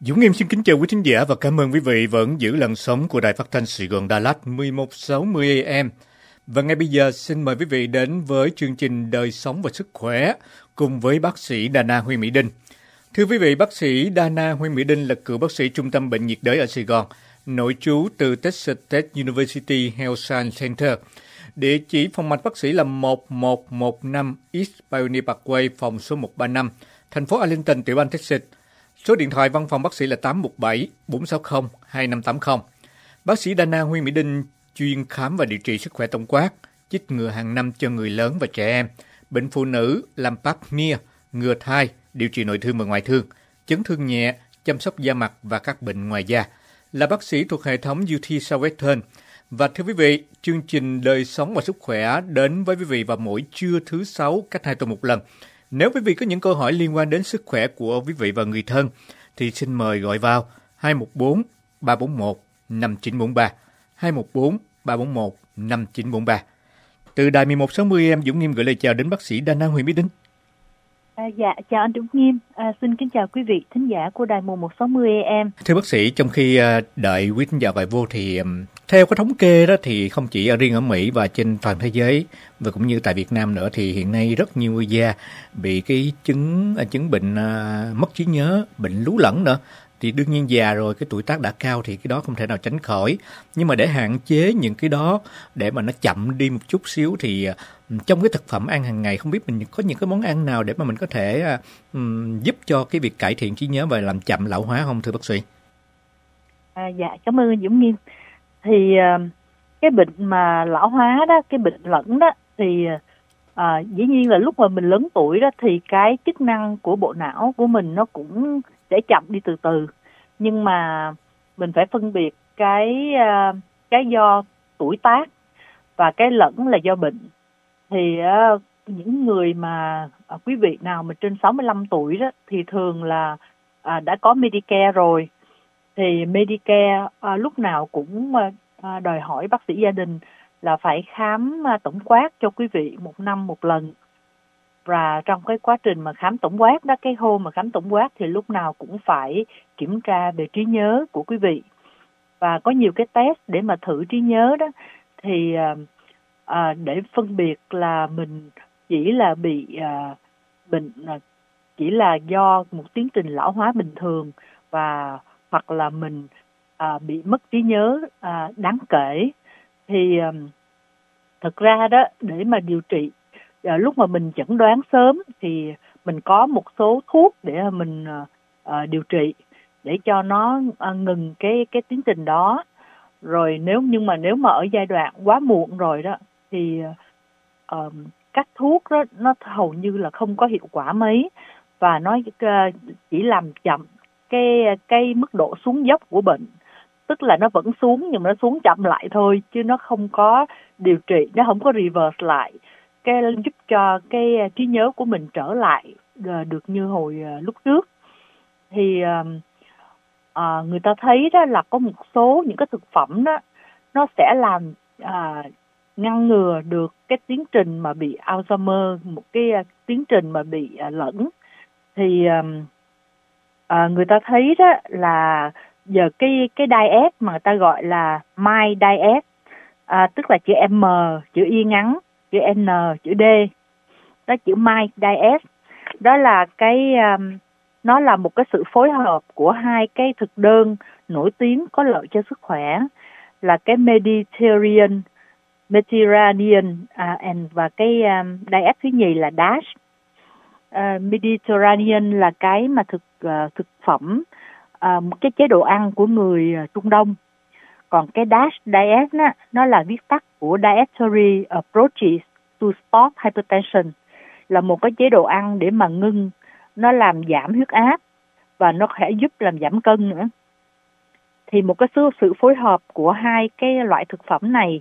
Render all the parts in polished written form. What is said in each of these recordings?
Dũng Nghiêm xin kính chào quý thính giả và cảm ơn quý vị vẫn giữ làn sóng của Đài Phát thanh Sài Gòn Đà Lạt 1160 AM. Và ngay bây giờ xin mời quý vị đến với chương trình Đời sống và sức khỏe cùng với bác sĩ Đana Huy Mỹ Đinh. Thưa quý vị, bác sĩ Đana Huy Mỹ Đinh là cựu bác sĩ Trung tâm Bệnh nhiệt đới ở Sài Gòn, nội trú từ Texas Tech University Health Science Center. Địa chỉ phòng mạch bác sĩ là 1115 East Pioneer Parkway, phòng số 135, thành phố Arlington, tiểu bang Texas. Số điện thoại văn phòng bác sĩ là 817-460-2580. Bác sĩ Đana Huy Mỹ Đinh chuyên khám và điều trị sức khỏe tổng quát, chích ngừa hàng năm cho người lớn và trẻ em, bệnh phụ nữ, làm pap smear, ngừa thai, điều trị nội thương và ngoại thương, chấn thương nhẹ, chăm sóc da mặt và các bệnh ngoài da. Là bác sĩ thuộc hệ thống UT Southwestern. Và thưa quý vị, chương trình Đời sống và sức khỏe đến với quý vị vào mỗi trưa thứ 6 cách 2 tuần một lần. Nếu quý vị có những câu hỏi liên quan đến sức khỏe của quý vị và người thân, thì xin mời gọi vào 214-341-5943, 214-341-5943. Từ đài 1160 em Dũng Nghiêm gửi lời chào đến bác sĩ Đana Huy Mỹ Đinh. Dạ, chào anh Dũng Nghiêm. Xin kính chào quý vị thính giả của đài 1160 AM. Thưa bác sĩ, trong khi đợi quý thính giả gọi vô thì theo cái thống kê đó thì không chỉ riêng ở Mỹ và trên toàn thế giới và cũng như tại Việt Nam nữa thì hiện nay rất nhiều người già bị cái chứng bệnh mất trí nhớ, bệnh lú lẫn nữa. Thì đương nhiên già rồi, cái tuổi tác đã cao thì cái đó không thể nào tránh khỏi. Nhưng mà để hạn chế những cái đó, để mà nó chậm đi một chút xíu thì trong cái thực phẩm ăn hàng ngày, không biết mình có những cái món ăn nào để mà mình có thể giúp cho cái việc cải thiện trí nhớ và làm chậm lão hóa không thưa bác sĩ? Dạ, cảm ơn anh Dũng Nghiêm. Thì cái bệnh mà lão hóa đó, cái bệnh lẫn đó thì dĩ nhiên là lúc mà mình lớn tuổi đó thì cái chức năng của bộ não của mình nó cũng sẽ chậm đi từ từ. Nhưng mà mình phải phân biệt cái do tuổi tác và cái lẫn là do bệnh. Thì những người mà quý vị nào mà trên 65 tuổi đó thì thường là đã có Medicare rồi. Thì Medicare lúc nào cũng đòi hỏi bác sĩ gia đình là phải khám tổng quát cho quý vị một năm một lần. Và trong cái quá trình mà khám tổng quát đó, cái hôm mà khám tổng quát thì lúc nào cũng phải kiểm tra về trí nhớ của quý vị. Và có nhiều cái test để mà thử trí nhớ đó thì để phân biệt là mình chỉ là bị bệnh chỉ là do một tiến trình lão hóa bình thường và hoặc là mình bị mất trí nhớ đáng kể. Thì thực ra đó, để mà điều trị lúc mà mình chẩn đoán sớm thì mình có một số thuốc để mình điều trị để cho nó ngừng cái tiến trình đó. Rồi nếu mà ở giai đoạn quá muộn rồi đó thì các thuốc đó nó hầu như là không có hiệu quả mấy và nó chỉ làm chậm cái mức độ xuống dốc của bệnh. Tức là nó vẫn xuống nhưng mà nó xuống chậm lại thôi, chứ nó không có điều trị, nó không có reverse lại cái giúp cho cái trí nhớ của mình trở lại được như hồi lúc trước. Thì người ta thấy đó là có một số những cái thực phẩm đó nó sẽ làm ngăn ngừa được cái tiến trình mà bị Alzheimer, một cái tiến trình mà bị lẫn. Thì người ta thấy đó là giờ cái diet mà người ta gọi là MY diet, tức là chữ M, chữ Y ngắn, chữ N, chữ D, đó chữ MY diet, đó là nó là một cái sự phối hợp của hai cái thực đơn nổi tiếng có lợi cho sức khỏe là cái Mediterranean và cái diet thứ nhì là DASH. Mediterranean là cái mà thực phẩm, một cái chế độ ăn của người Trung Đông. Còn cái DASH diet nó là viết tắt của Dietary Approaches to Stop Hypertension, là một cái chế độ ăn để mà nó làm giảm huyết áp và nó sẽ giúp làm giảm cân nữa. Thì một cái sự phối hợp của hai cái loại thực phẩm này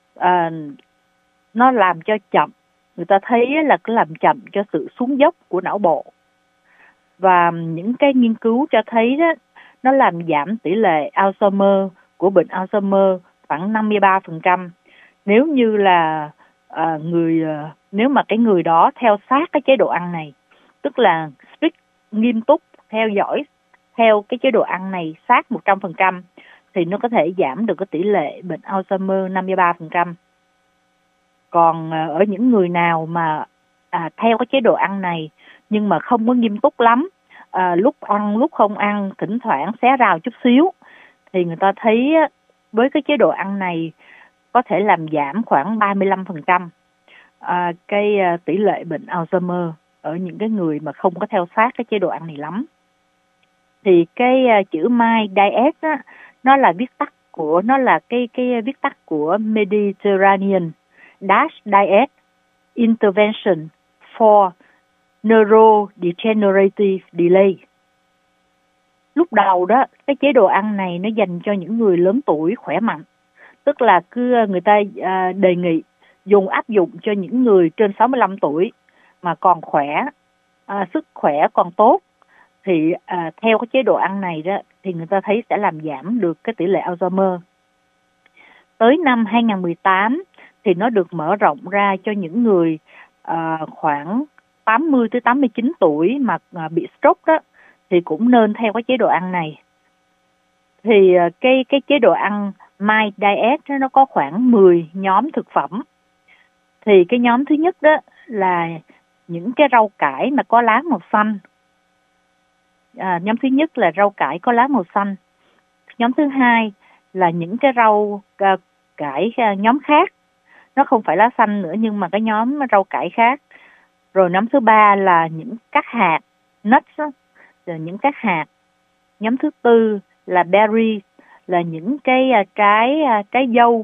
nó làm cho chậm, người ta thấy là cái làm chậm cho sự xuống dốc của não bộ. Và những cái nghiên cứu cho thấy đó, nó làm giảm tỷ lệ Alzheimer của bệnh Alzheimer khoảng 53%. Nếu như là nếu mà cái người đó theo sát cái chế độ ăn này, tức là strict, nghiêm túc theo dõi theo cái chế độ ăn này sát 100% thì nó có thể giảm được cái tỷ lệ bệnh Alzheimer 53%. Còn ở những người nào mà theo cái chế độ ăn này nhưng mà không có nghiêm túc lắm, lúc ăn lúc không ăn, thỉnh thoảng xé rau chút xíu, thì người ta thấy với cái chế độ ăn này có thể làm giảm khoảng 35% cái tỷ lệ bệnh Alzheimer ở những cái người mà không có theo sát cái chế độ ăn này lắm. Thì cái chữ MIND Diet á, nó là viết tắt của Mediterranean Dash Diet Intervention for Neurodegenerative Delay. Lúc đầu đó, cái chế độ ăn này nó dành cho những người lớn tuổi khỏe mạnh, tức là người ta đề nghị áp dụng cho những người trên 65 tuổi mà còn khỏe, sức khỏe còn tốt, thì theo cái chế độ ăn này đó thì người ta thấy sẽ làm giảm được cái tỷ lệ Alzheimer. Tới năm 2018 thì nó được mở rộng ra cho những người khoảng 80 tới 89 tuổi mà bị stroke đó, thì cũng nên theo cái chế độ ăn này. Thì cái chế độ ăn MIND Diet nó có khoảng 10 nhóm thực phẩm. Thì cái nhóm thứ nhất đó là những cái rau cải mà có lá màu xanh. Nhóm thứ nhất là rau cải có lá màu xanh. Nhóm thứ hai là những cái rau cải nhóm khác, nó không phải lá xanh nữa nhưng mà cái nhóm rau cải khác. Rồi nhóm thứ ba là những các hạt, nuts, những các hạt. Nhóm thứ tư là berry, là những cái trái dâu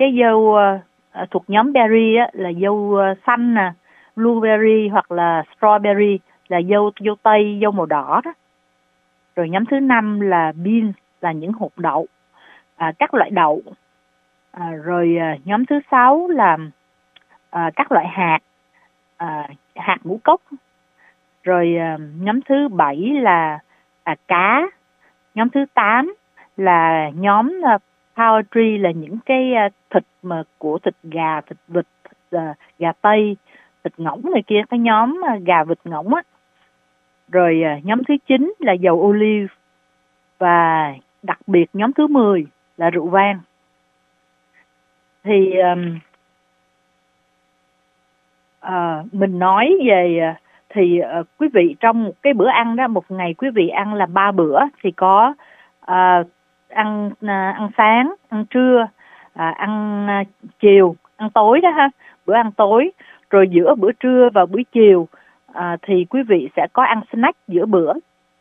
thuộc nhóm berry á, là dâu xanh nè, blueberry hoặc là strawberry, là dâu tây, dâu màu đỏ đó. Rồi nhóm thứ năm là beans, là những hột đậu, các loại đậu. Rồi nhóm thứ sáu là các loại hạt, hạt ngũ cốc. Rồi nhóm thứ 7 là cá. Nhóm thứ 8 là nhóm poultry, là những cái thịt mà của thịt gà, thịt vịt, gà tây, thịt ngỗng này kia, cái nhóm gà vịt ngỗng á. Rồi nhóm thứ 9 là dầu olive, và đặc biệt nhóm thứ 10 là rượu vang. Thì mình nói về thì quý vị trong một cái bữa ăn đó, một ngày quý vị ăn là 3 bữa, thì có ăn sáng, ăn trưa, ăn chiều, ăn tối đó ha, bữa ăn tối. Rồi giữa bữa trưa và buổi chiều thì quý vị sẽ có ăn snack giữa bữa.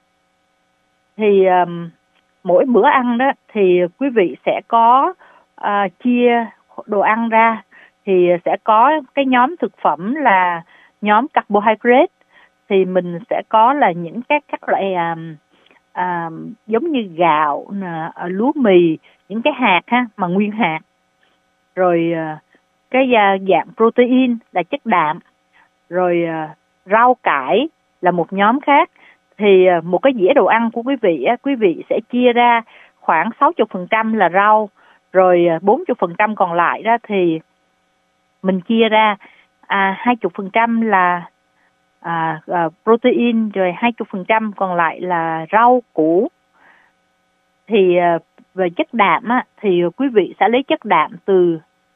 Thì mỗi bữa ăn đó thì quý vị sẽ có chia đồ ăn ra, thì sẽ có cái nhóm thực phẩm là nhóm carbohydrate, thì mình sẽ có là những các loại giống như gạo, lúa mì, những cái hạt ha, mà nguyên hạt. Rồi cái dạng protein là chất đạm. Rồi rau cải là một nhóm khác. Thì một cái dĩa đồ ăn của quý vị sẽ chia ra khoảng 60% là rau, rồi 40% còn lại đó thì mình chia ra 20% là protein, rồi 20% còn lại là rau củ. Thì về chất đạm á, thì quý vị sẽ lấy chất đạm từ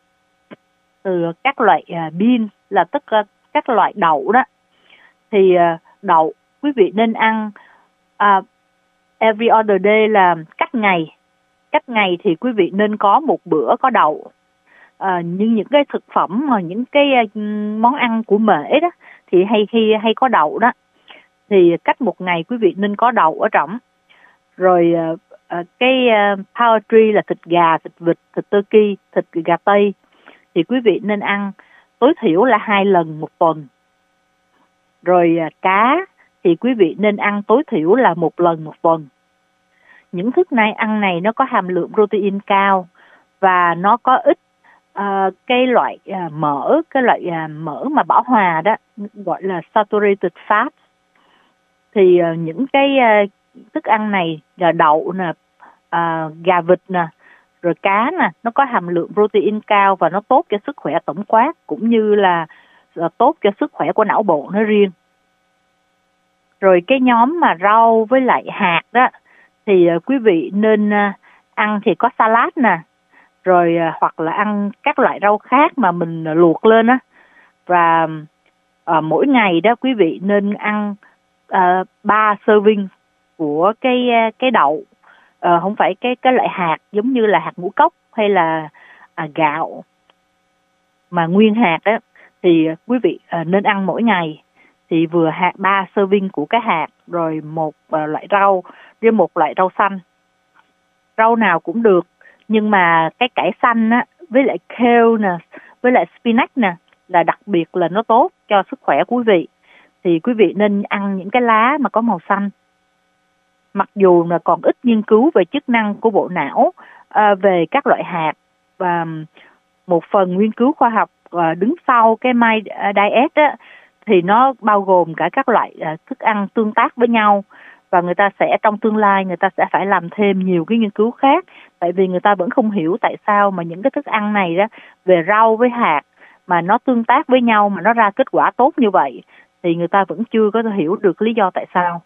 các loại bean, là tức các loại đậu đó. Thì đậu quý vị nên ăn every other day, là cách ngày thì quý vị nên có một bữa có đậu. Nhưng những cái thực phẩm mà những cái món ăn của mễ đó thì hay có đậu đó, thì cách một ngày quý vị nên có đậu ở trong. Rồi cái poultry là thịt gà, thịt vịt, thịt turkey, thịt gà tây, thì quý vị nên ăn tối thiểu là 2 lần một tuần. Rồi cá thì quý vị nên ăn tối thiểu là 1 lần một tuần. Những thức ăn này nó có hàm lượng protein cao, và nó có ít cái loại mỡ, mỡ mà bão hòa đó, gọi là saturated fat. Thì những cái thức ăn này là đậu nè, gà vịt nè, rồi cá nè, nó có hàm lượng protein cao và nó tốt cho sức khỏe tổng quát, cũng như là tốt cho sức khỏe của não bộ nói riêng. Rồi cái nhóm mà rau với lại hạt đó thì quý vị nên ăn thì có salad nè, rồi hoặc là ăn các loại rau khác mà mình luộc lên á. Và mỗi ngày đó quý vị nên ăn 3 serving của cái đậu, không phải cái loại hạt giống như là hạt ngũ cốc hay là gạo mà nguyên hạt đó, thì quý vị nên ăn mỗi ngày. Thì vừa 3 serving của cái hạt, rồi một loại rau với một loại rau xanh. Rau nào cũng được, nhưng mà cái cải xanh á, với lại kale nè, với lại spinach nè, là đặc biệt là nó tốt cho sức khỏe của quý vị. Thì quý vị nên ăn những cái lá mà có màu xanh. Mặc dù là còn ít nghiên cứu về chức năng của bộ não về các loại hạt, và một phần nghiên cứu khoa học đứng sau cái My Diet á, thì nó bao gồm cả các loại thức ăn tương tác với nhau. Và người ta sẽ trong tương lai người ta sẽ phải làm thêm nhiều cái nghiên cứu khác, tại vì người ta vẫn không hiểu tại sao mà những cái thức ăn này đó, về rau với hạt mà nó tương tác với nhau mà nó ra kết quả tốt như vậy, thì người ta vẫn chưa có hiểu được lý do tại sao.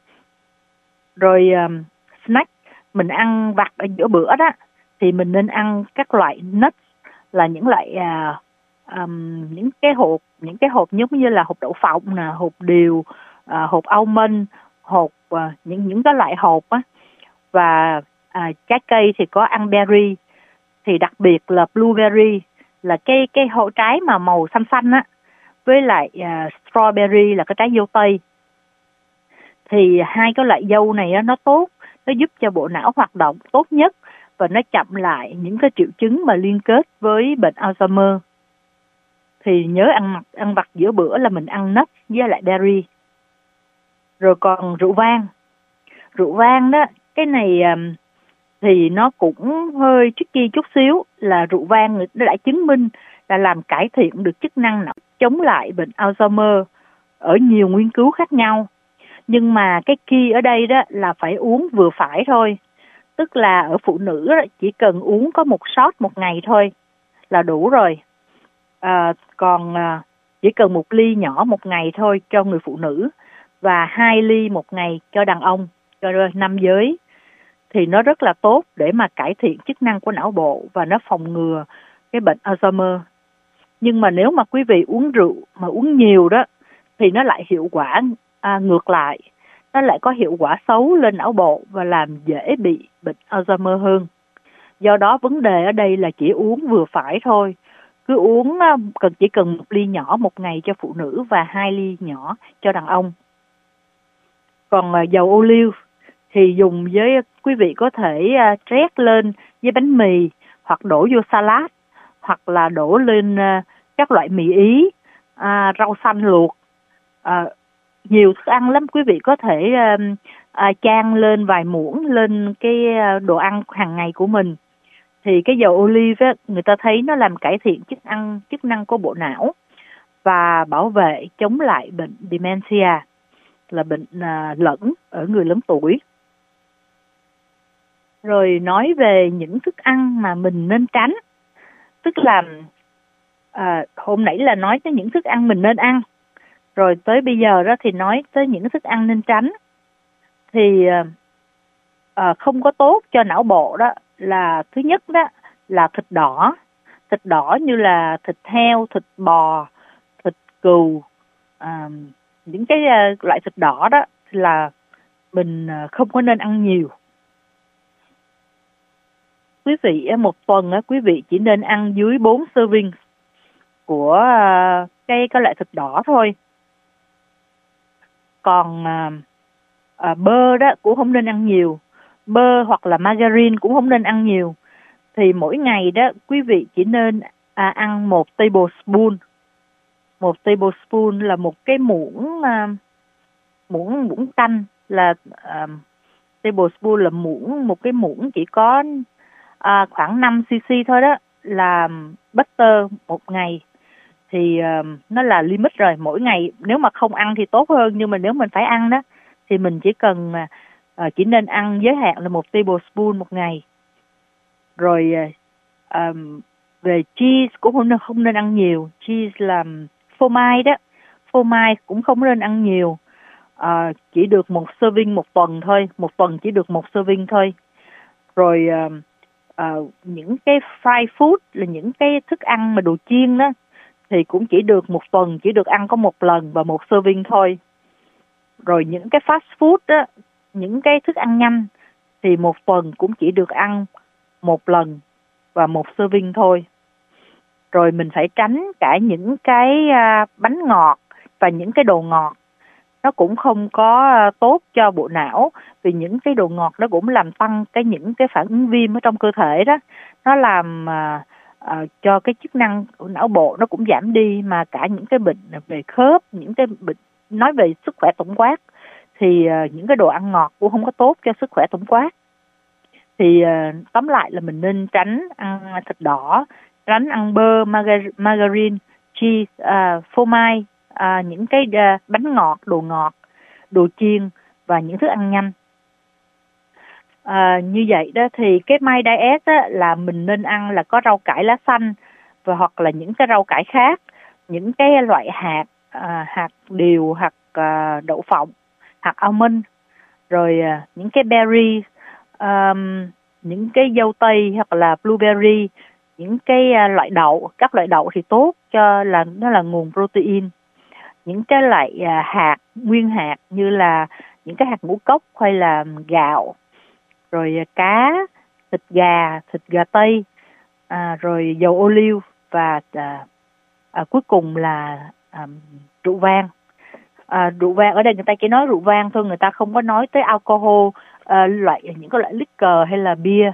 Rồi snack mình ăn vặt ở giữa bữa đó, thì mình nên ăn các loại nuts, là những loại những cái hộp giống như là hộp đậu phộng nè, hộp điều, hộp almond, hộp những cái loại hộp á. Và trái cây thì có ăn berry, thì đặc biệt là blueberry, là cái hộp trái mà màu xanh xanh á, với lại strawberry là cái trái dâu tây. Thì hai cái loại dâu này á, nó tốt, nó giúp cho bộ não hoạt động tốt nhất, và nó chậm lại những cái triệu chứng mà liên kết với bệnh Alzheimer. Thì nhớ ăn vặt giữa bữa là mình ăn nuts với lại berry. Rồi còn rượu vang đó, cái này thì nó cũng hơi tricky chút xíu, là rượu vang nó đã chứng minh là làm cải thiện được chức năng não, chống lại bệnh Alzheimer ở nhiều nghiên cứu khác nhau. Nhưng mà cái key ở đây đó là phải uống vừa phải thôi. Tức là ở phụ nữ đó, chỉ cần uống có 1 shot một ngày thôi là đủ rồi. Còn chỉ cần 1 ly nhỏ một ngày thôi cho người phụ nữ, và 2 ly một ngày cho đàn ông, cho nam giới. Thì nó rất là tốt để mà cải thiện chức năng của não bộ, và nó phòng ngừa cái bệnh Alzheimer. Nhưng mà nếu mà quý vị uống rượu mà uống nhiều đó, thì nó lại hiệu quả ngược lại. Nó lại có hiệu quả xấu lên não bộ và làm dễ bị bệnh Alzheimer hơn. Do đó vấn đề ở đây là chỉ uống vừa phải thôi. Cứ uống chỉ cần 1 ly nhỏ một ngày cho phụ nữ và 2 ly nhỏ cho đàn ông. Còn dầu ô liu thì dùng với quý vị có thể trét lên với bánh mì, hoặc đổ vô salad, hoặc là đổ lên các loại mì Ý, rau xanh luộc. Nhiều thức ăn lắm, quý vị có thể chan lên vài muỗng lên cái đồ ăn hàng ngày của mình. Thì cái dầu olive người ta thấy nó làm cải thiện chức năng của bộ não và bảo vệ chống lại bệnh dementia, là bệnh lẫn ở người lớn tuổi. Rồi nói về những thức ăn mà mình nên tránh, tức là hôm nãy là nói tới những thức ăn mình nên ăn, rồi tới bây giờ đó thì nói tới những thức ăn nên tránh. Thì không có tốt cho não bộ đó là thứ nhất đó là thịt đỏ như là thịt heo, thịt bò, thịt cừu, những cái loại thịt đỏ đó là mình không có nên ăn nhiều. Quý vị một tuần quý vị chỉ nên ăn dưới 4 serving của cái loại thịt đỏ thôi. Còn bơ đó cũng không nên ăn nhiều, bơ hoặc là margarine cũng không nên ăn nhiều. Thì mỗi ngày đó quý vị chỉ nên ăn 1 tablespoon. 1 tablespoon là một cái muỗng canh, là tablespoon là một cái muỗng chỉ có khoảng 5 cc thôi đó, là butter một ngày. Thì nó là limit rồi. Mỗi ngày nếu mà không ăn thì tốt hơn, nhưng mà nếu mình phải ăn đó thì mình chỉ nên ăn giới hạn là 1 tablespoon một ngày. Rồi về cheese cũng không nên ăn nhiều. Cheese là phô mai đó, phô mai cũng không nên ăn nhiều. chỉ được một serving một tuần thôi, một tuần chỉ được một serving thôi. Rồi những cái fried food là những cái thức ăn mà đồ chiên đó thì cũng chỉ được một tuần chỉ được ăn có một lần và một serving thôi. Rồi những cái fast food đó, những cái thức ăn nhanh thì một tuần cũng chỉ được ăn một lần và một serving thôi. Rồi mình phải tránh cả những cái bánh ngọt và những cái đồ ngọt. Nó cũng không có tốt cho bộ não, vì những cái đồ ngọt nó cũng làm tăng những cái phản ứng viêm ở trong cơ thể đó. Nó làm cho cái chức năng của não bộ nó cũng giảm đi, mà cả những cái bệnh về khớp, những cái bệnh nói về sức khỏe tổng quát thì những cái đồ ăn ngọt cũng không có tốt cho sức khỏe tổng quát. Thì tóm lại là mình nên tránh ăn thịt đỏ, tránh ăn bơ, margarine, cheese, phô mai, những cái bánh ngọt, đồ chiên và những thức ăn nhanh. Như vậy đó thì cái My Diet á, là mình nên ăn là có rau cải lá xanh và hoặc là những cái rau cải khác, những cái loại hạt, hạt điều, hạt đậu phộng, hạt almond, rồi những cái berry, những cái dâu tây hoặc là blueberry, những cái loại đậu, các loại đậu thì tốt cho nó là nguồn protein. Những cái loại hạt nguyên hạt như là những cái hạt ngũ cốc hay là gạo, rồi cá, thịt gà tây, rồi dầu ô liu và cuối cùng là rượu vang. Rượu vang ở đây người ta chỉ nói rượu vang thôi, người ta không có nói tới alcohol, những cái loại liquor hay là bia.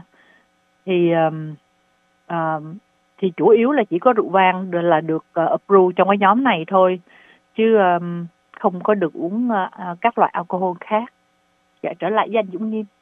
Thì chủ yếu là chỉ có rượu vang là được approve trong cái nhóm này thôi, chứ không có được uống các loại alcohol khác. Dạ, trở lại với anh Dũng Nghiêm.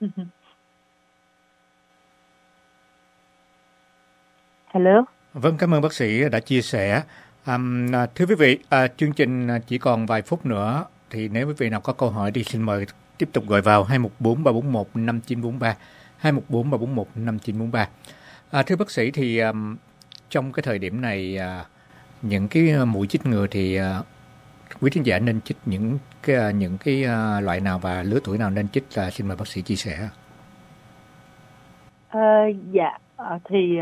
Hello. Vâng, cảm ơn bác sĩ đã chia sẻ. Thưa quý vị, chương trình chỉ còn vài phút nữa, thì nếu quý vị nào có câu hỏi thì xin mời tiếp tục gọi vào 214-341-5943, 214-341-5943. Thưa bác sĩ, thì trong cái thời điểm này, những cái mũi chích ngừa thì quý thính giả nên chích những cái loại nào và lứa tuổi nào nên chích, xin mời bác sĩ chia sẻ. Thì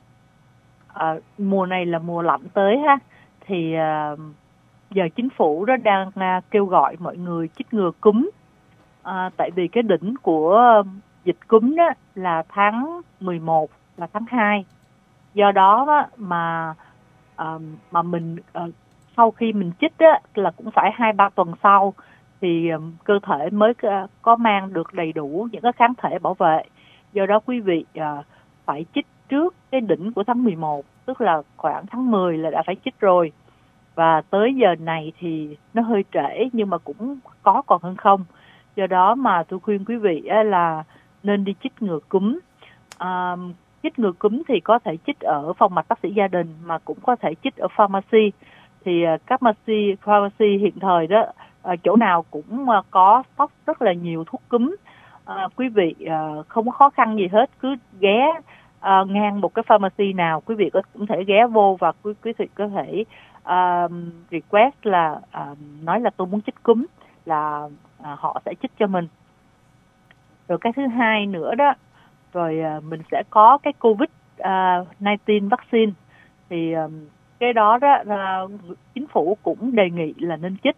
mùa này là mùa lạnh tới ha, thì giờ chính phủ đó đang kêu gọi mọi người chích ngừa cúm, tại vì cái đỉnh của dịch cúm đó là tháng 11 và tháng 2. Do đó mà mình sau khi mình chích á, là cũng phải 2-3 tuần sau thì cơ thể mới có mang được đầy đủ những cái kháng thể bảo vệ. Do đó quý vị phải chích trước cái đỉnh của tháng 11, tức là khoảng tháng 10 là đã phải chích rồi. Và tới giờ này thì nó hơi trễ, nhưng mà cũng còn hơn không. Do đó mà tôi khuyên quý vị là nên đi chích ngừa cúm. Chích ngừa cúm thì có thể chích ở phòng mạch bác sĩ gia đình, mà cũng có thể chích ở pharmacy. Thì các pharmacy hiện thời đó, chỗ nào cũng có stock rất là nhiều thuốc cúm. Quý vị không có khó khăn gì hết, cứ ghé ngang một cái pharmacy nào, quý vị cũng thể ghé vô và quý vị có thể request là nói là tôi muốn chích cúm, là họ sẽ chích cho mình. Rồi cái thứ hai nữa đó, rồi mình sẽ có cái COVID-19 vaccine. Thì cái đó chính phủ cũng đề nghị là nên chích.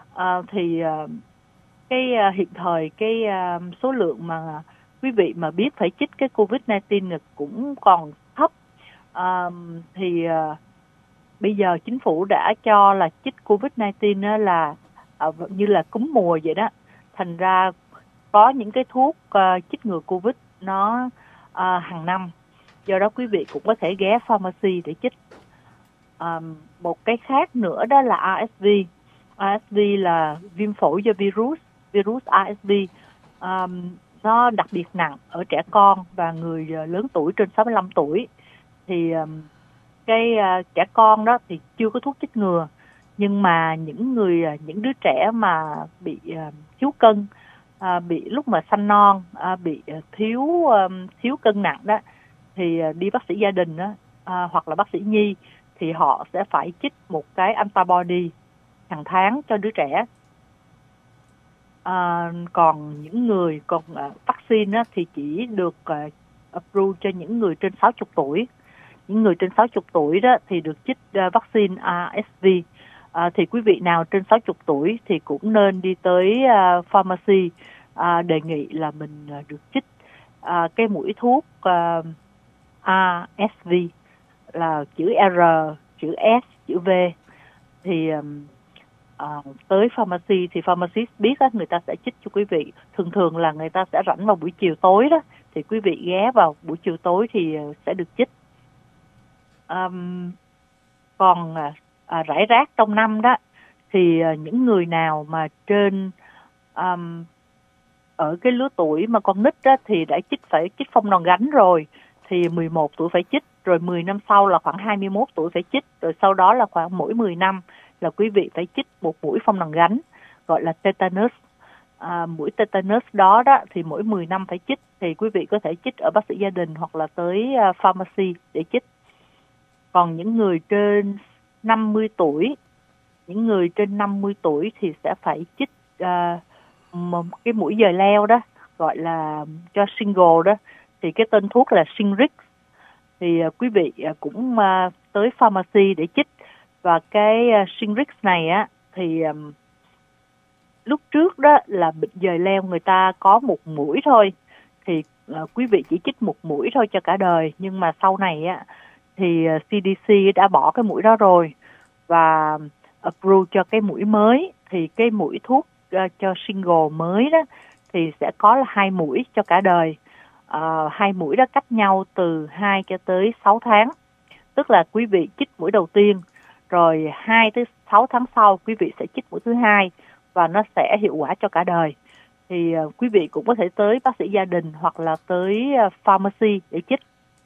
Hiện thời số lượng mà quý vị mà biết phải chích cái COVID-19 cũng còn thấp. Bây giờ chính phủ đã cho là chích COVID-19 là như là cúm mùa vậy đó. Thành ra có những cái thuốc chích ngừa COVID nó hàng năm. Do đó quý vị cũng có thể ghé pharmacy để chích. Một cái khác nữa đó là RSV. RSV là viêm phổi do virus RSV. Nó đặc biệt nặng ở trẻ con và người lớn tuổi trên 65 tuổi. Thì trẻ con đó thì chưa có thuốc chích ngừa, nhưng mà những đứa trẻ mà bị thiếu cân, bị lúc mà sanh non, bị thiếu cân nặng đó, thì đi bác sĩ gia đình đó, hoặc là bác sĩ nhi, thì họ sẽ phải chích một cái antibody hàng tháng cho đứa trẻ. Còn những người vaccine á, thì chỉ được approve cho những người trên 60 tuổi. Những người trên 60 tuổi đó thì được chích vaccine RSV. Thì quý vị nào trên 60 tuổi thì cũng nên đi tới pharmacy đề nghị là mình được chích cái mũi thuốc RSV, là chữ R, chữ S, chữ V. Thì tới pharmacy thì pharmacist biết á, người ta sẽ chích cho quý vị. Thường là người ta sẽ rảnh vào buổi chiều tối đó, thì quý vị ghé vào buổi chiều tối thì sẽ được chích. Còn rải rác trong năm đó thì những người nào mà trên ở cái lứa tuổi mà con nít đó thì đã phải chích phong đòn gánh rồi, thì 11 tuổi phải chích, rồi 10 năm sau là khoảng 21 tuổi phải chích, rồi sau đó là khoảng mỗi 10 năm là quý vị phải chích một mũi phong đòn gánh, gọi là tetanus. Mũi tetanus đó thì mỗi 10 năm phải chích, thì quý vị có thể chích ở bác sĩ gia đình hoặc là tới pharmacy để chích. Còn những người trên 50 tuổi, thì sẽ phải chích một cái mũi dời leo đó, gọi là cho single đó, thì cái tên thuốc là Shingrix. Thì quý vị cũng tới pharmacy để chích. Và cái Shingrix này á thì lúc trước đó là bệnh dời leo người ta có một mũi thôi, thì quý vị chỉ chích một mũi thôi cho cả đời. Nhưng mà sau này á thì CDC đã bỏ cái mũi đó rồi và approve cho cái mũi mới. Thì cái mũi thuốc cho single mới đó thì sẽ có là 2 mũi cho cả đời. 2 mũi đó cách nhau từ 2 cho tới 6 tháng. Tức là quý vị chích mũi đầu tiên, rồi 2 tới 6 tháng sau quý vị sẽ chích mũi thứ 2, và nó sẽ hiệu quả cho cả đời. Thì quý vị cũng có thể tới bác sĩ gia đình hoặc là tới pharmacy để chích.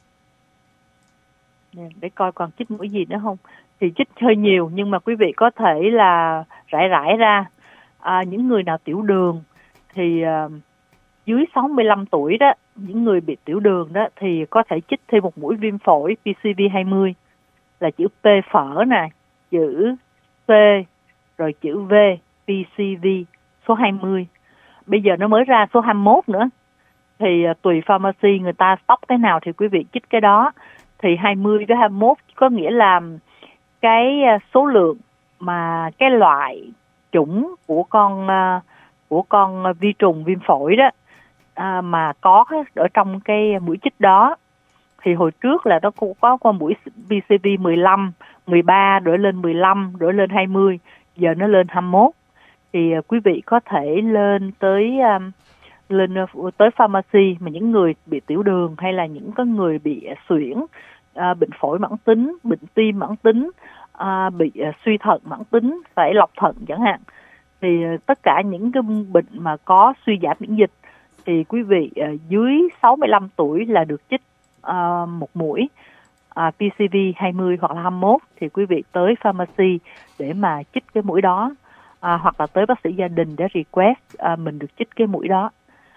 Để coi còn chích mũi gì nữa không. Thì chích hơi nhiều, nhưng mà quý vị có thể là rải ra. Những người nào tiểu đường thì dưới 65 tuổi đó, những người bị tiểu đường đó thì có thể chích thêm một mũi viêm phổi PCV20, là chữ P phở nè, chữ C, rồi chữ V, PCV số 20. Bây giờ nó mới ra số 21 nữa. Thì tùy pharmacy người ta stock cái nào thì quý vị chích cái đó. Thì 20 với 21 có nghĩa là cái số lượng mà cái loại chủng của con vi trùng viêm phổi đó mà có ở trong cái mũi chích đó. Thì hồi trước là nó cũng có con mũi BCV 15, 13, đổi lên 15, đổi lên 20, giờ nó lên 21. Thì quý vị có thể lên tới pharmacy, mà những người bị tiểu đường hay là những cái người bị suyễn, bệnh phổi mãn tính, bệnh tim mãn tính, bị suy thận mãn tính, phải lọc thận chẳng hạn. Thì tất cả những cái bệnh mà có suy giảm miễn dịch thì quý vị dưới 65 tuổi là được chích một mũi PCV 20 hoặc là 21, thì quý vị tới pharmacy để mà chích cái mũi đó, hoặc là tới bác sĩ gia đình để request mình được chích cái mũi đó.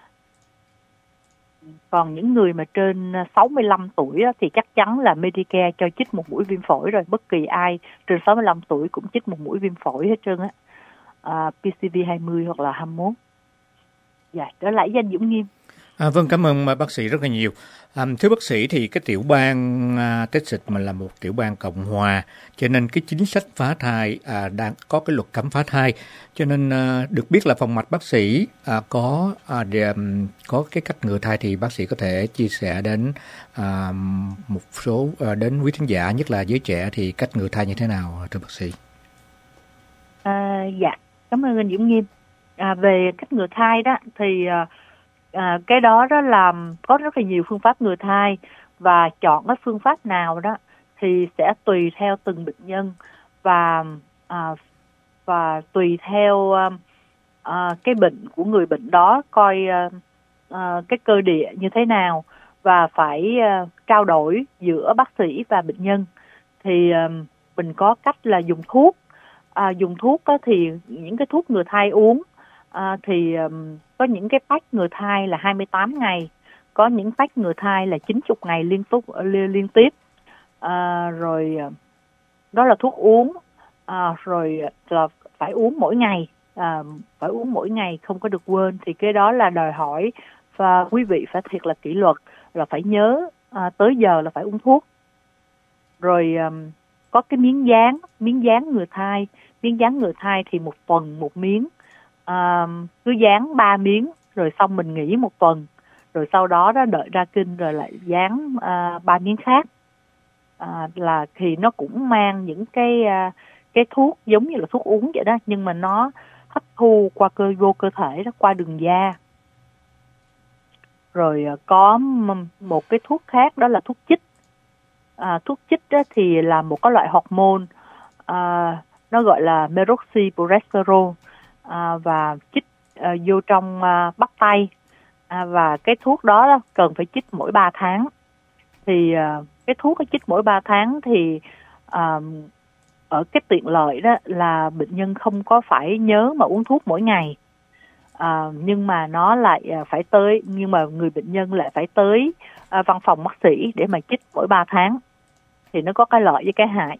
Còn những người mà trên 65 tuổi thì chắc chắn là Medicare cho chích một mũi viêm phổi rồi. Bất kỳ ai trên 65 tuổi cũng chích một mũi viêm phổi hết trơn á. PCV 20 hoặc là 21. Dạ, trở lại với anh Dũng Nghiêm. Vâng, cảm ơn bác sĩ rất là nhiều. Thưa bác sĩ, thì cái tiểu bang Texas mà là một tiểu bang Cộng hòa, cho nên cái chính sách phá thai đang có cái luật cấm phá thai, cho nên được biết là phòng mạch bác sĩ có cái cách ngừa thai, thì bác sĩ có thể chia sẻ đến một số đến quý thính giả, nhất là giới trẻ, thì cách ngừa thai như thế nào thưa bác sĩ? Dạ, cảm ơn anh Dũng Nghiêm. Về cách ngừa thai đó thì cái đó là có rất là nhiều phương pháp ngừa thai, và chọn cái phương pháp nào đó thì sẽ tùy theo từng bệnh nhân, và tùy theo cái bệnh của người bệnh đó, coi cái cơ địa như thế nào, và phải trao đổi giữa bác sĩ và bệnh nhân. Thì mình có cách là dùng thuốc. Dùng thuốc đó thì những cái thuốc ngừa thai uống thì có những cái pack ngừa thai là 28 ngày, có những pack ngừa thai là 90 ngày liên tiếp. Rồi đó là thuốc uống, rồi là phải uống mỗi ngày, phải uống mỗi ngày, không có được quên. Thì cái đó là đòi hỏi và quý vị phải thiệt là kỷ luật, là phải nhớ tới giờ là phải uống thuốc. Rồi có cái miếng dán ngừa thai. Miếng dán ngừa thai thì một tuần một miếng, cứ dán 3 miếng rồi xong mình nghỉ một tuần, rồi sau đó đợi ra kinh rồi lại dán 3 miếng khác. Là thì nó cũng mang những cái thuốc giống như là thuốc uống vậy đó, nhưng mà nó hấp thu qua vô cơ thể đó, qua đường da. Rồi có một cái thuốc khác đó là thuốc chích. Thuốc chích đó thì là một cái loại hormone, nó gọi là meroxyprogesterone, và chích vô trong bắp tay, và cái thuốc đó cần phải chích mỗi 3 tháng. Thì cái thuốc chích mỗi 3 tháng thì ở cái tiện lợi đó là bệnh nhân không có phải nhớ mà uống thuốc mỗi ngày, nhưng mà nó lại phải tới, nhưng mà người bệnh nhân lại phải tới văn phòng bác sĩ để mà chích mỗi 3 tháng. Thì nó có cái lợi với cái hại.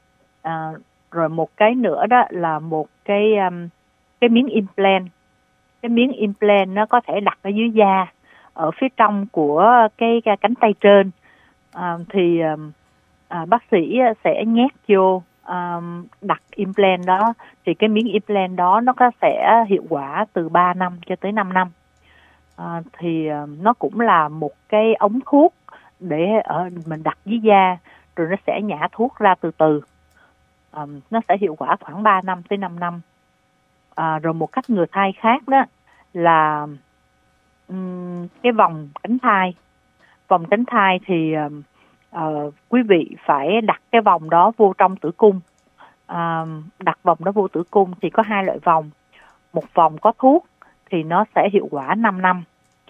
Rồi một cái nữa đó là một cái miếng implant. Cái miếng implant nó có thể đặt ở dưới da, ở phía trong của cái cánh tay trên. Thì bác sĩ sẽ nhét vô, đặt implant đó. Thì cái miếng implant đó nó có sẽ hiệu quả từ 3 năm cho tới 5 năm. Thì nó cũng là một cái ống thuốc để mình đặt dưới da, rồi nó sẽ nhả thuốc ra từ từ. Nó sẽ hiệu quả khoảng 3 năm tới 5 năm. Rồi một cách ngừa thai khác đó là cái vòng tránh thai. Vòng tránh thai thì quý vị phải đặt cái vòng đó vô trong tử cung. Đặt vòng đó vô tử cung thì có 2 loại vòng. Một vòng có thuốc thì nó sẽ hiệu quả 5 năm.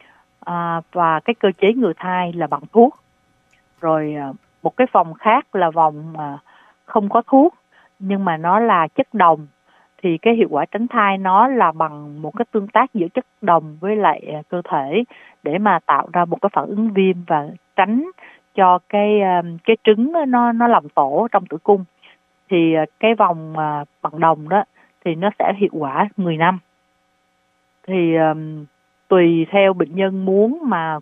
Và cái cơ chế ngừa thai là bằng thuốc. Rồi một cái vòng khác là vòng không có thuốc, nhưng mà nó là chất đồng. Thì cái hiệu quả tránh thai nó là bằng một cái tương tác giữa chất đồng với lại cơ thể, để mà tạo ra một cái phản ứng viêm và tránh cho cái trứng nó làm tổ trong tử cung. Thì cái vòng bằng đồng đó thì nó sẽ hiệu quả 10 năm. Thì tùy theo bệnh nhân muốn mà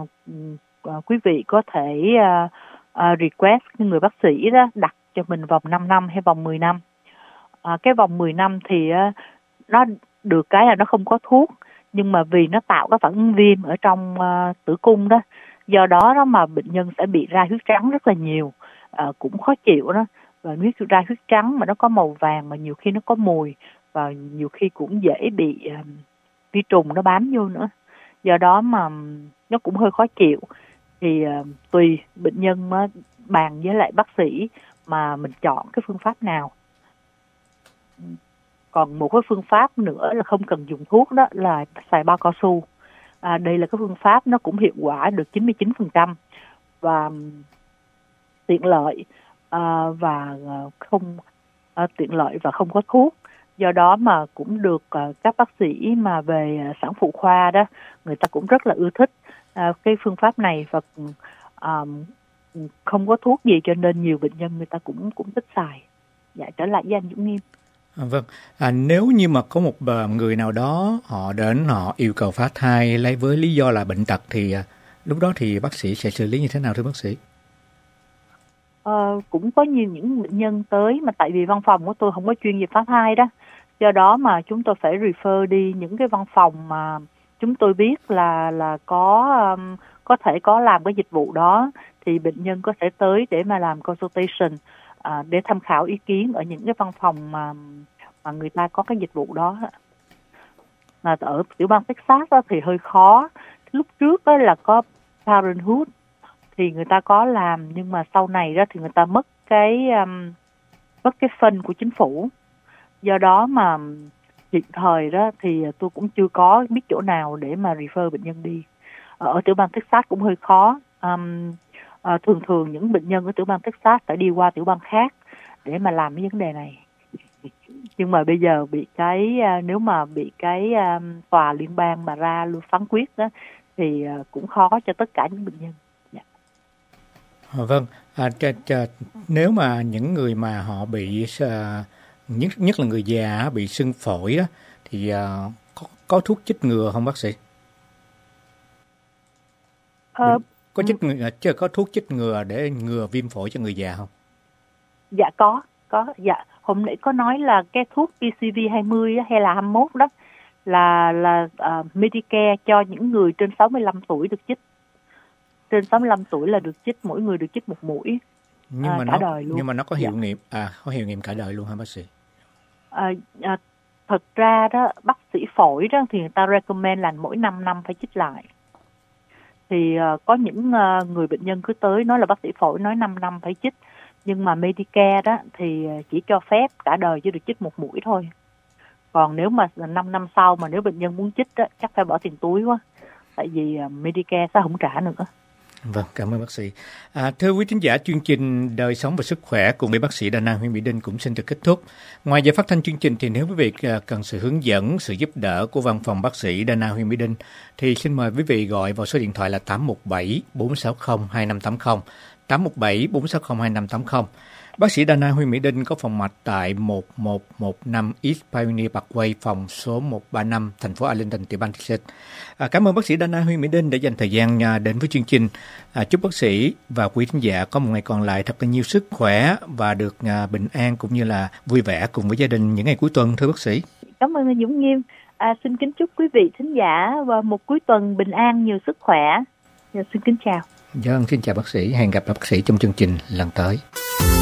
quý vị có thể request người bác sĩ đó đặt cho mình vòng 5 năm hay vòng 10 năm. Cái vòng 10 năm thì nó được cái là nó không có thuốc, nhưng mà vì nó tạo cái phản ứng viêm ở trong tử cung đó, do đó mà bệnh nhân sẽ bị ra huyết trắng rất là nhiều, cũng khó chịu đó. Và nếu ra huyết trắng mà nó có màu vàng, mà nhiều khi nó có mùi, và nhiều khi cũng dễ bị vi trùng nó bám vô nữa, do đó mà nó cũng hơi khó chịu. Thì tùy bệnh nhân mà bàn với lại bác sĩ mà mình chọn cái phương pháp nào. Còn một cái phương pháp nữa là không cần dùng thuốc, đó là xài bao cao su. Đây là cái phương pháp nó cũng hiệu quả được 99%, và tiện lợi và không tiện lợi và không có thuốc. Do đó mà cũng được các bác sĩ mà về sản phụ khoa đó, người ta cũng rất là ưa thích cái phương pháp này, và không có thuốc gì cho nên nhiều bệnh nhân người ta cũng thích xài. Dạ, trở lại với anh Dũng Nghiêm. Vâng, nếu như mà có một người nào đó họ đến họ yêu cầu phá thai lấy với lý do là bệnh tật, thì lúc đó thì bác sĩ sẽ xử lý như thế nào thưa bác sĩ? Cũng có nhiều những bệnh nhân tới, mà tại vì văn phòng của tôi không có chuyên về phá thai đó, do đó mà chúng tôi phải refer đi những cái văn phòng mà chúng tôi biết là có thể có làm cái dịch vụ đó, thì bệnh nhân có thể tới để mà làm consultation, để tham khảo ý kiến ở những cái văn phòng mà người ta có cái dịch vụ đó. Mà ở tiểu bang Texas đó thì hơi khó. Lúc trước đó là có Parenthood thì người ta có làm, nhưng mà sau này đó thì người ta mất cái phân của chính phủ. Do đó mà hiện thời đó thì tôi cũng chưa có biết chỗ nào để mà refer bệnh nhân đi. Ở tiểu bang Texas cũng hơi khó. Thường những bệnh nhân ở tiểu bang Texas phải đi qua tiểu bang khác để mà làm cái vấn đề này. Nhưng mà bây giờ bị nếu mà bị cái tòa liên bang mà ra luôn phán quyết đó thì cũng khó cho tất cả những bệnh nhân. Vâng, nếu mà những người mà họ bị nhất là người già bị sưng phổi đó, thì có thuốc chích ngừa không bác sĩ? Có chích ngừa, chứ có thuốc chích ngừa để ngừa viêm phổi cho người già không? Dạ có. Dạ, hôm nãy có nói là cái thuốc PCV20 hay là 21 đó là Medicare cho những người trên 65 tuổi được chích. Trên 65 tuổi là được chích, mỗi người được chích một mũi. Cả đời luôn. Nhưng mà nó có hiệu nghiệm, có hiệu nghiệm cả đời luôn hả bác sĩ? Thật ra đó, bác sĩ phổi đó thì người ta recommend là mỗi 5 năm phải chích lại. Thì có những người bệnh nhân cứ tới nói là bác sĩ phổi nói 5 năm phải chích. Nhưng mà Medicare đó thì chỉ cho phép cả đời chỉ được chích một mũi thôi. Còn nếu mà 5 năm sau mà nếu bệnh nhân muốn chích đó, chắc phải bỏ tiền túi quá. Tại vì Medicare sẽ không trả nữa. Vâng, cảm ơn bác sĩ. Thưa quý thính giả, chương trình Đời sống và sức khỏe cùng với bác sĩ Đa Năng Huyên Mỹ Đinh cũng xin được kết thúc. Ngoài giờ phát thanh chương trình thì nếu quý vị cần sự hướng dẫn, sự giúp đỡ của văn phòng bác sĩ Đa Năng Huyên Mỹ Đinh thì xin mời quý vị gọi vào số điện thoại là 817 460 2580, 817 460 2580. Bác sĩ Đa Năng Huyên Mỹ Đinh có phòng mạch tại 1115 East Pioneer Parkway, phòng số 135, thành phố Arlington, tiểu bang Texas. Cảm ơn bác sĩ Đa Năng Huyên Mỹ Đinh đã dành thời gian đến với chương trình. Chúc bác sĩ và quý khán giả có một ngày còn lại thật là nhiều sức khỏe và được bình an cũng như là vui vẻ cùng với gia đình những ngày cuối tuần, thưa bác sĩ. Cảm ơn anh Dũng Nghiêm. Xin kính chúc quý vị khán giả và một cuối tuần bình an, nhiều sức khỏe. Xin kính chào. Vâng, xin chào bác sĩ. Hẹn gặp bác sĩ trong chương trình lần tới.